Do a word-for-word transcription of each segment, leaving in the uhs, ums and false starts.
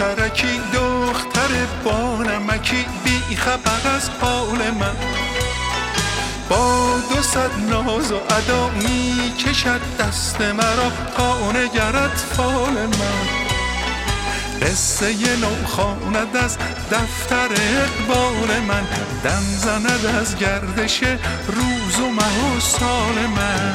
دخترکی دختر بانمکی بی خبر از حال من، با دو صد ناز و ادا می کشد دست مرا تا نگرد فال من. قصه نو خواند از دفتر اقبال من، دم زند از گردش روز و ماه و سال من.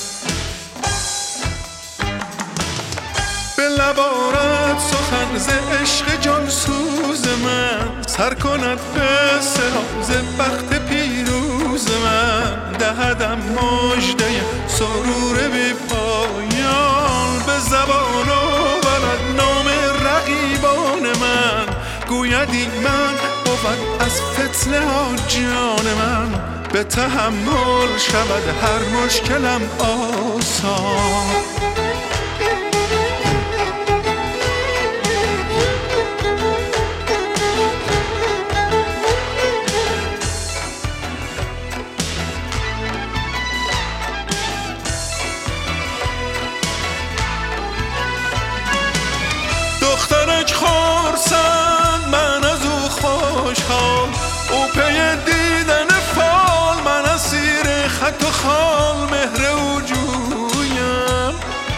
به لب آرد سخن ز عشق جان سوز من، سر کند قصه ها ز بخت پیروز من. دهدم مژده سرور بی پایان، به زبان آورد نام رقیبان من. گوید این من بود از فتنه ها جان من، به تحمل شود هر مشکلم آسان. دخترک خورسند من از او خوشحال، او پی دیدن فال من اسیر خط و خال مهر او جویم.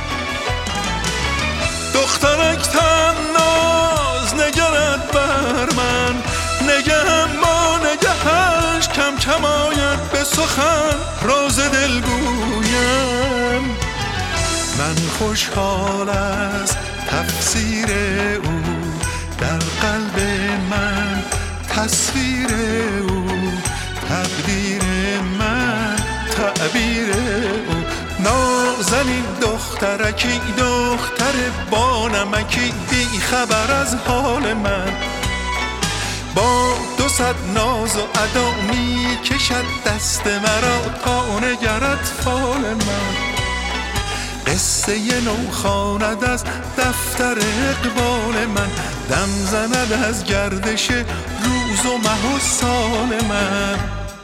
دخترک تناز نگرد بر من، نگهم با نگهش کم کم آید به سخن راز دل گویم. من خوشحال از تفسیر او در قلب من، تصویر او تقدیر من، تعبیر او. نازنین دخترکی دختر بانمکی بی خبر از حال من، با دو صد ناز و ادا می کشد دست مرا تا نگرد فال من. قصه نو خواند از دفتر اقبال من، دم زند از گردش روز و ماه و سال من.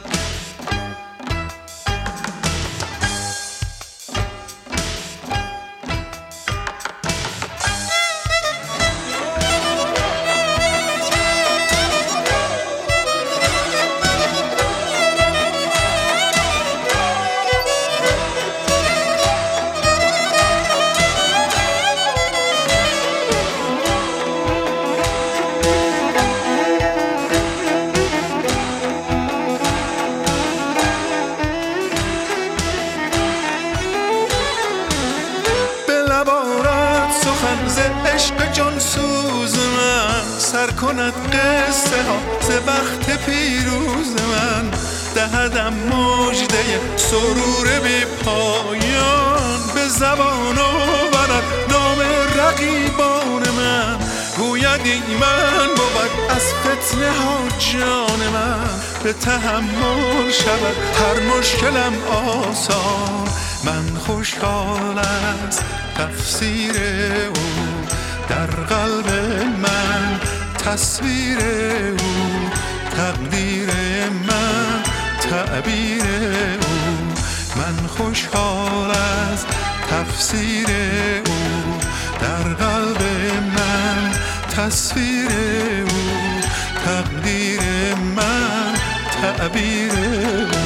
سخن ز عشق جان سوز من، سر کند قصه ها ز بخت پیروز من. دهدم مژده سرور بی پایان، به زبان آورد نام رقیبان من. گوید این من بود از فتنه ها جان من، به تحمل شود هر مشکلم آسان. من خوشحال از تفسیر او در قلب من، تصویر او تقدیر من، تعبیر او. من خوشحال از تفسیر او در قلب من، تصویر او تقدیر من، تعبیر او.